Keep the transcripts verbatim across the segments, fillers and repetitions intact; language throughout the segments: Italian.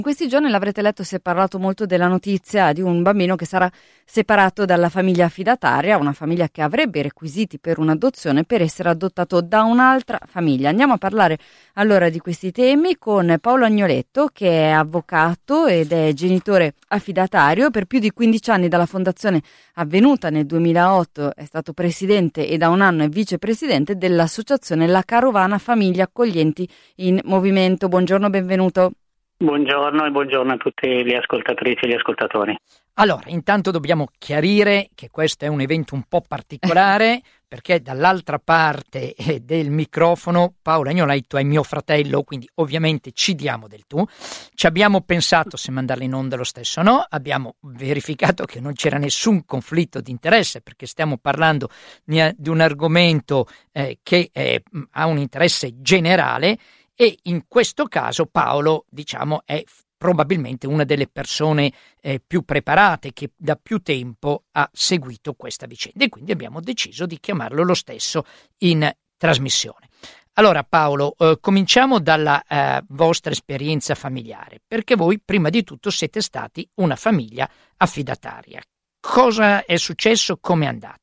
In questi giorni l'avrete letto, si è parlato molto della notizia di un bambino che sarà separato dalla famiglia affidataria, una famiglia che avrebbe i requisiti per un'adozione per essere adottato da un'altra famiglia. Andiamo a parlare allora di questi temi con Paolo Agnoletto, che è avvocato ed è genitore affidatario. Per più di quindici anni dalla fondazione avvenuta nel duemilaotto è stato presidente e da un anno è vicepresidente dell'associazione La Carovana Famiglie Accoglienti in Movimento. Buongiorno, benvenuto. Buongiorno e buongiorno a tutte le ascoltatrici e gli ascoltatori. Allora, intanto dobbiamo chiarire che questo è un evento un po' particolare perché dall'altra parte del microfono Paolo Agnoletto è mio fratello, quindi ovviamente ci diamo del tu. Ci abbiamo pensato se mandarlo in onda lo stesso o no, abbiamo verificato che non c'era nessun conflitto di interesse perché stiamo parlando di un argomento eh, che eh, ha un interesse generale. E in questo caso Paolo, diciamo, è probabilmente una delle persone eh, più preparate che da più tempo ha seguito questa vicenda e quindi abbiamo deciso di chiamarlo lo stesso in trasmissione. Allora Paolo, eh, cominciamo dalla eh, vostra esperienza familiare, perché voi prima di tutto siete stati una famiglia affidataria. Cosa è successo? Come è andata?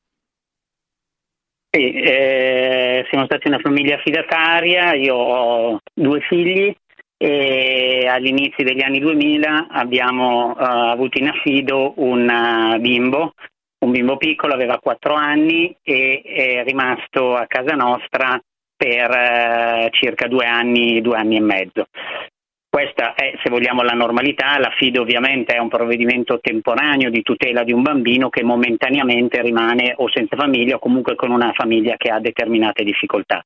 Sì, eh, siamo stati una famiglia affidataria, io ho due figli e all'inizio degli anni duemila abbiamo uh, avuto in affido un uh, bimbo, un bimbo piccolo, aveva quattro anni e è rimasto a casa nostra per uh, circa due anni, due anni e mezzo. Questa è, se vogliamo, la normalità. L'affido ovviamente è un provvedimento temporaneo di tutela di un bambino che momentaneamente rimane o senza famiglia o comunque con una famiglia che ha determinate difficoltà.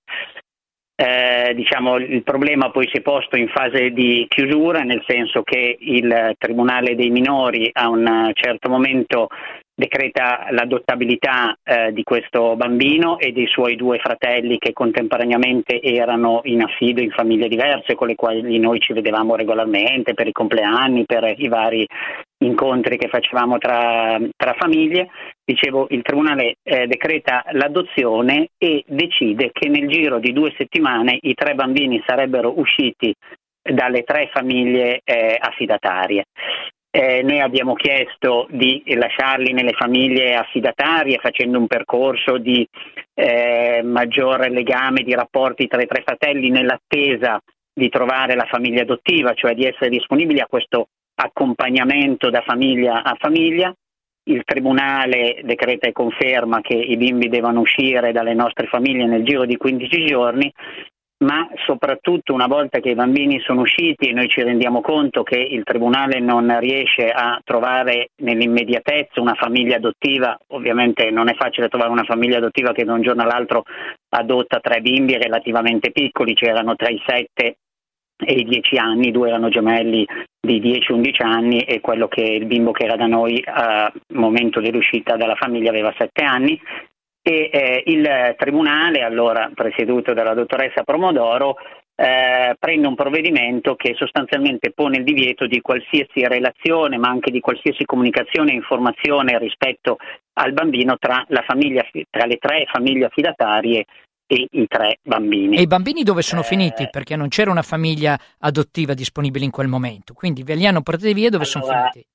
Eh, diciamo, il problema poi si è posto in fase di chiusura, nel senso che il Tribunale dei minori a un certo momento decreta l'adottabilità eh, di questo bambino e dei suoi due fratelli che contemporaneamente erano in affido in famiglie diverse con le quali noi ci vedevamo regolarmente per i compleanni, per i vari incontri che facevamo tra, tra famiglie. Dicevo, il Tribunale eh, decreta l'adozione e decide che nel giro di due settimane i tre bambini sarebbero usciti dalle tre famiglie eh, affidatarie. Eh, noi abbiamo chiesto di lasciarli nelle famiglie affidatarie facendo un percorso di eh, maggior legame di rapporti tra i tre fratelli nell'attesa di trovare la famiglia adottiva, cioè di essere disponibili a questo accompagnamento da famiglia a famiglia. Il Tribunale decreta e conferma che i bimbi devono uscire dalle nostre famiglie nel giro di quindici giorni, ma soprattutto una volta che i bambini sono usciti e noi ci rendiamo conto che il Tribunale non riesce a trovare nell'immediatezza una famiglia adottiva. Ovviamente non è facile trovare una famiglia adottiva che da un giorno all'altro adotta tre bimbi relativamente piccoli, c'erano tra i sette e i dieci anni, due erano gemelli di dieci undici anni e quello che il bimbo che era da noi al momento dell'uscita dalla famiglia aveva sette anni. E eh, il Tribunale, allora presieduto dalla dottoressa Promodoro, eh, prende un provvedimento che sostanzialmente pone il divieto di qualsiasi relazione, ma anche di qualsiasi comunicazione e informazione rispetto al bambino tra la famiglia, tra le tre famiglie affidatarie e i tre bambini. E i bambini dove sono eh, finiti? Perché non c'era una famiglia adottiva disponibile in quel momento, quindi ve li hanno portati via, dove allora, sono finiti?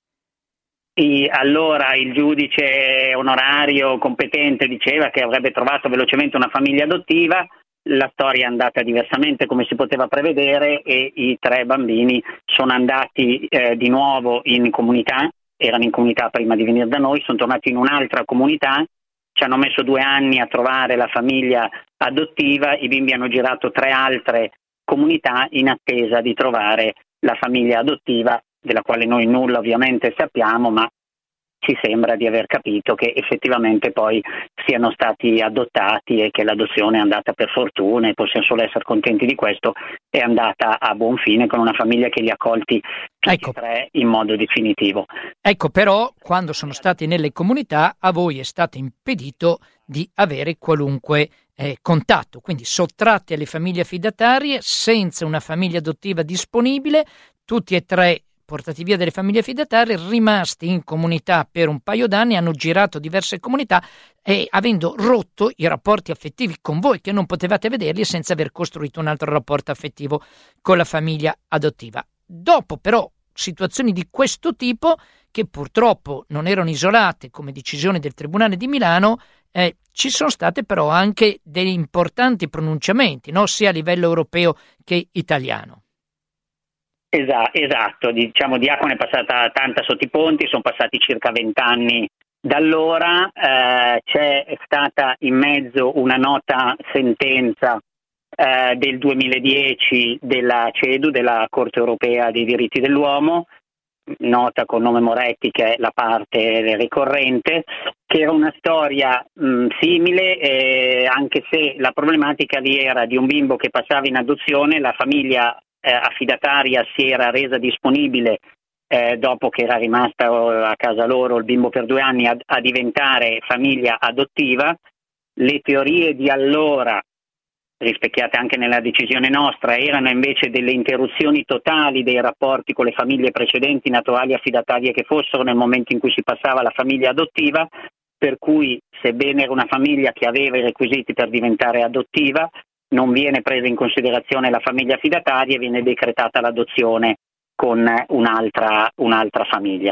E allora il giudice onorario competente diceva che avrebbe trovato velocemente una famiglia adottiva. La storia è andata diversamente, come si poteva prevedere, e i tre bambini sono andati eh, di nuovo in comunità, erano in comunità prima di venire da noi, sono tornati in un'altra comunità, ci hanno messo due anni a trovare la famiglia adottiva, i bimbi hanno girato tre altre comunità in attesa di trovare la famiglia adottiva, della quale noi nulla ovviamente sappiamo, ma ci sembra di aver capito che effettivamente poi siano stati adottati e che l'adozione è andata per fortuna, e possiamo solo essere contenti di questo, è andata a buon fine con una famiglia che li ha accolti tutti ecco. e tre in modo definitivo. Ecco, però quando sono stati nelle comunità a voi è stato impedito di avere qualunque eh, contatto, quindi sottratti alle famiglie affidatarie, senza una famiglia adottiva disponibile, tutti e tre portati via dalle famiglie affidatarie, rimasti in comunità per un paio d'anni, hanno girato diverse comunità e avendo rotto i rapporti affettivi con voi, che non potevate vederli senza aver costruito un altro rapporto affettivo con la famiglia adottiva. dopo però situazioni di questo tipo, che purtroppo non erano isolate come decisione del Tribunale di Milano, eh, ci sono state però anche degli importanti pronunciamenti, no? Sia a livello europeo che italiano. Esatto, diciamo Diacona è passata tanta sotto i ponti, sono passati circa vent'anni da allora, eh, c'è stata in mezzo una nota sentenza eh, del duemiladieci della CEDU, della Corte Europea dei Diritti dell'Uomo, nota con nome Moretti, che è la parte ricorrente, che era una storia mh, simile, eh, anche se la problematica lì era di un bimbo che passava in adozione, la famiglia eh, affidataria si era resa disponibile eh, dopo che era rimasta a casa loro il bimbo per due anni a, a diventare famiglia adottiva. Le teorie di allora, rispecchiate anche nella decisione nostra, erano invece delle interruzioni totali dei rapporti con le famiglie precedenti, naturali affidatarie che fossero, nel momento in cui si passava alla famiglia adottiva, per cui sebbene era una famiglia che aveva i requisiti per diventare adottiva, non viene presa in considerazione la famiglia affidataria e viene decretata l'adozione con un'altra, un'altra famiglia.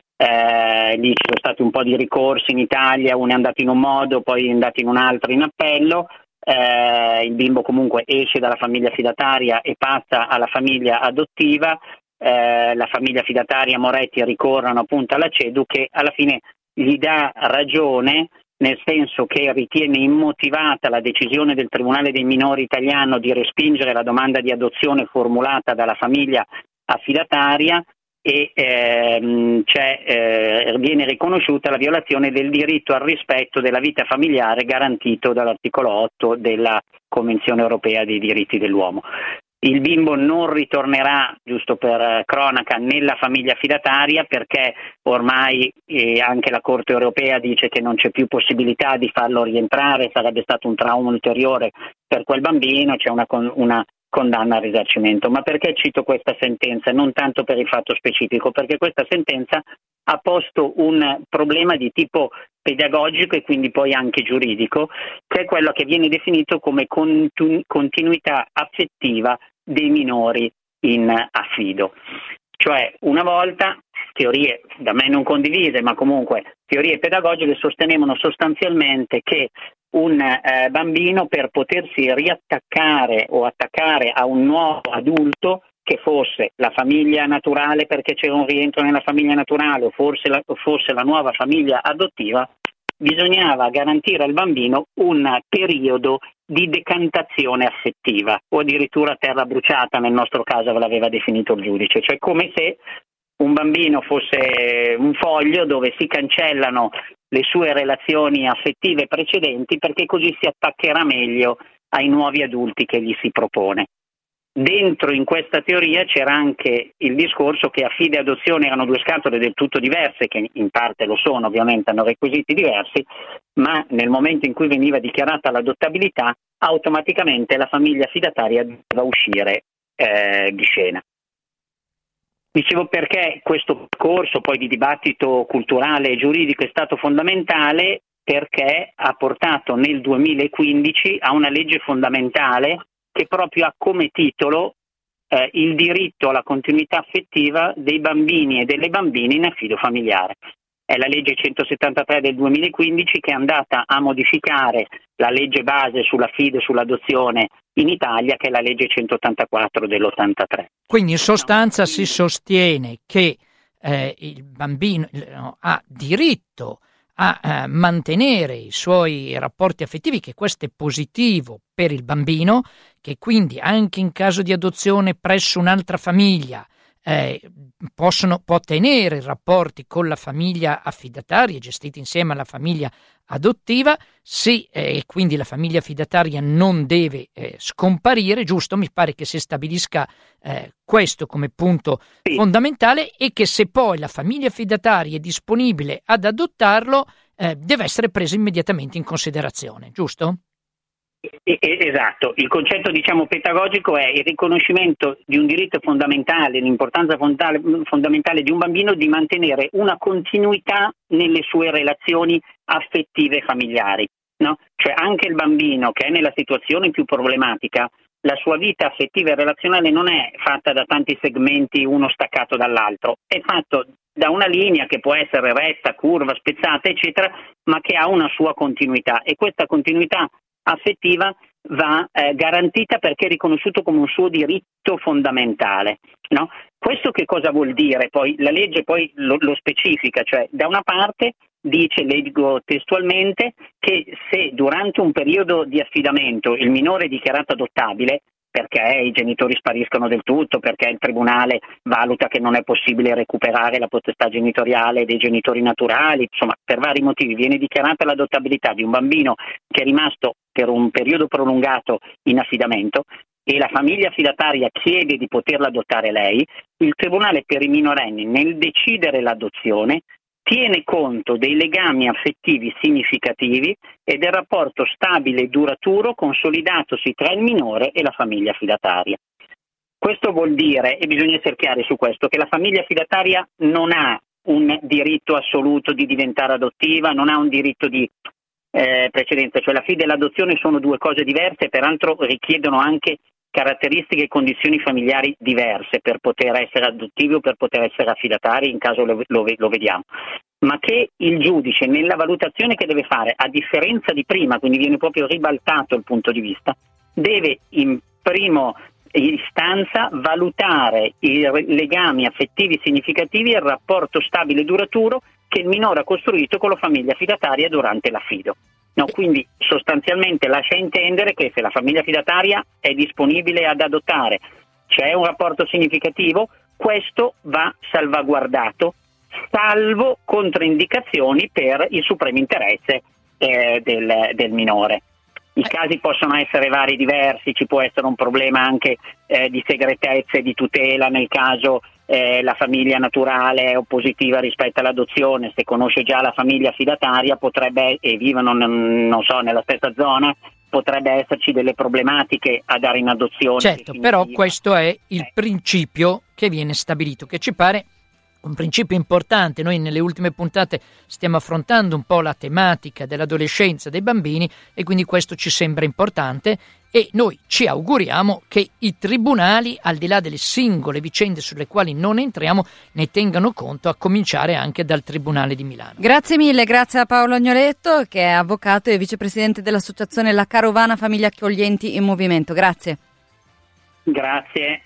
Eh, lì ci sono stati un po' di ricorsi in Italia, uno è andato in un modo, poi è andato in un altro in appello. Eh, il bimbo comunque esce dalla famiglia affidataria e passa alla famiglia adottiva, eh, la famiglia affidataria Moretti ricorrono appunto alla CEDU, che alla fine gli dà ragione, nel senso che ritiene immotivata la decisione del Tribunale dei minori italiano di respingere la domanda di adozione formulata dalla famiglia affidataria e ehm, c'è, eh, viene riconosciuta la violazione del diritto al rispetto della vita familiare garantito dall'articolo otto della Convenzione Europea dei Diritti dell'Uomo. Il bimbo non ritornerà, giusto per cronaca, nella famiglia affidataria, perché ormai eh, anche la Corte Europea dice che non c'è più possibilità di farlo rientrare, sarebbe stato un trauma ulteriore per quel bambino, c'è una, una condanna al risarcimento. Ma perché cito questa sentenza? Non tanto per il fatto specifico, perché questa sentenza ha posto un problema di tipo pedagogico e quindi poi anche giuridico, che è quello che viene definito come continu- continuità affettiva dei minori in affido. Cioè, una volta, teorie da me non condivise, ma comunque teorie pedagogiche sostenevano sostanzialmente che un eh, bambino, per potersi riattaccare o attaccare a un nuovo adulto, che fosse la famiglia naturale perché c'era un rientro nella famiglia naturale o forse la, o fosse la nuova famiglia adottiva, bisognava garantire al bambino un periodo di decantazione affettiva, o addirittura terra bruciata nel nostro caso l'aveva definito il giudice, cioè come se un bambino fosse un foglio dove si cancellano le sue relazioni affettive precedenti, perché così si attaccherà meglio ai nuovi adulti che gli si propone. Dentro in questa teoria c'era anche il discorso che affido e adozione erano due scatole del tutto diverse, che in parte lo sono, ovviamente hanno requisiti diversi, ma nel momento in cui veniva dichiarata l'adottabilità, automaticamente la famiglia affidataria doveva uscire eh, di scena. Dicevo perché questo corso poi di dibattito culturale e giuridico è stato fondamentale, perché ha portato nel duemilaquindici a una legge fondamentale che proprio ha come titolo eh, il diritto alla continuità affettiva dei bambini e delle bambine in affido familiare. È la legge centosettantatré del duemilaquindici, che è andata a modificare la legge base sull'affido e sull'adozione in Italia, che è la legge centottantaquattro dell'ottantatré. Quindi in sostanza si sostiene che eh, il bambino no, ha diritto a eh, mantenere i suoi rapporti affettivi, che questo è positivo per il bambino, che quindi anche in caso di adozione presso un'altra famiglia eh, possono, può tenere rapporti con la famiglia affidataria gestita insieme alla famiglia adottiva, se eh, quindi la famiglia affidataria non deve eh, scomparire, giusto? Mi pare che si stabilisca eh, questo come punto sì. fondamentale, e che se poi la famiglia affidataria è disponibile ad adottarlo eh, deve essere preso immediatamente in considerazione, giusto? Esatto, il concetto diciamo pedagogico è il riconoscimento di un diritto fondamentale, l'importanza fondamentale di un bambino di mantenere una continuità nelle sue relazioni affettive familiari, no? Cioè anche il bambino che è nella situazione più problematica la sua vita affettiva e relazionale non è fatta da tanti segmenti uno staccato dall'altro, è fatto da una linea che può essere retta, curva, spezzata, eccetera, ma che ha una sua continuità, e questa continuità affettiva va eh, garantita perché è riconosciuto come un suo diritto fondamentale, no? Questo che cosa vuol dire? Poi la legge poi lo, lo specifica, cioè da una parte dice, leggo testualmente, che se durante un periodo di affidamento il minore è dichiarato adottabile, perché i genitori spariscono del tutto, perché il tribunale valuta che non è possibile recuperare la potestà genitoriale dei genitori naturali, insomma per vari motivi viene dichiarata l'adottabilità di un bambino che è rimasto per un periodo prolungato in affidamento e la famiglia affidataria chiede di poterla adottare lei, il tribunale per i minorenni nel decidere l'adozione tiene conto dei legami affettivi significativi e del rapporto stabile e duraturo consolidatosi tra il minore e la famiglia affidataria. Questo vuol dire, e bisogna essere chiari su questo, che la famiglia affidataria non ha un diritto assoluto di diventare adottiva, non ha un diritto di eh, precedenza, cioè l'affidamento e l'adozione sono due cose diverse e peraltro richiedono anche caratteristiche e condizioni familiari diverse per poter essere adottivi o per poter essere affidatari, in caso lo, lo, lo vediamo, ma che il giudice nella valutazione che deve fare, a differenza di prima, quindi viene proprio ribaltato il punto di vista, deve in primo istanza valutare i legami affettivi significativi e il rapporto stabile e duraturo che il minore ha costruito con la famiglia affidataria durante l'affido. No, quindi sostanzialmente lascia intendere che se la famiglia affidataria è disponibile ad adottare, c'è un rapporto significativo, questo va salvaguardato, salvo controindicazioni per il supremo interesse eh, del, del minore. I casi possono essere vari, diversi, ci può essere un problema anche eh, di segretezza e di tutela nel caso eh, la famiglia naturale è oppositiva rispetto all'adozione, se conosce già la famiglia affidataria potrebbe, e vivono non, non so, nella stessa zona, potrebbe esserci delle problematiche a dare in adozione. Certo, definitiva. Però questo è il eh. principio che viene stabilito, che ci pare un principio importante. Noi nelle ultime puntate stiamo affrontando un po' la tematica dell'adolescenza dei bambini e quindi questo ci sembra importante e noi ci auguriamo che i tribunali, al di là delle singole vicende sulle quali non entriamo, ne tengano conto, a cominciare anche dal Tribunale di Milano. Grazie mille, grazie a Paolo Agnoletto che è avvocato e vicepresidente dell'associazione La Carovana Famiglie Accoglienti in Movimento. Grazie. Grazie.